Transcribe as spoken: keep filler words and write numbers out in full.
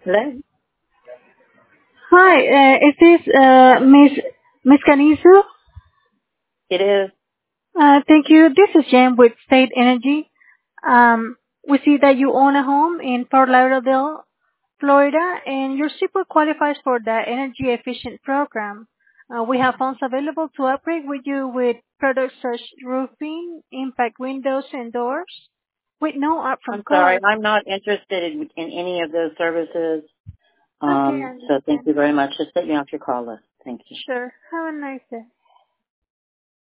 Hello? Hi, uh, is this uh, Miss Miss Canizo? It is. Uh, thank you. This is Jen with State Energy. Um, we see that you own a home in Fort Lauderdale, Florida, and your super qualifies for the energy efficient program. Uh, we have funds available to upgrade with you with products such roofing, impact windows and doors, with no upfront I'm sorry. cost. I'm not interested in, in any of those services. Okay, I Um, so thank understand. you very much. Just take me off your call list. Thank you. Sure. Have a nice day.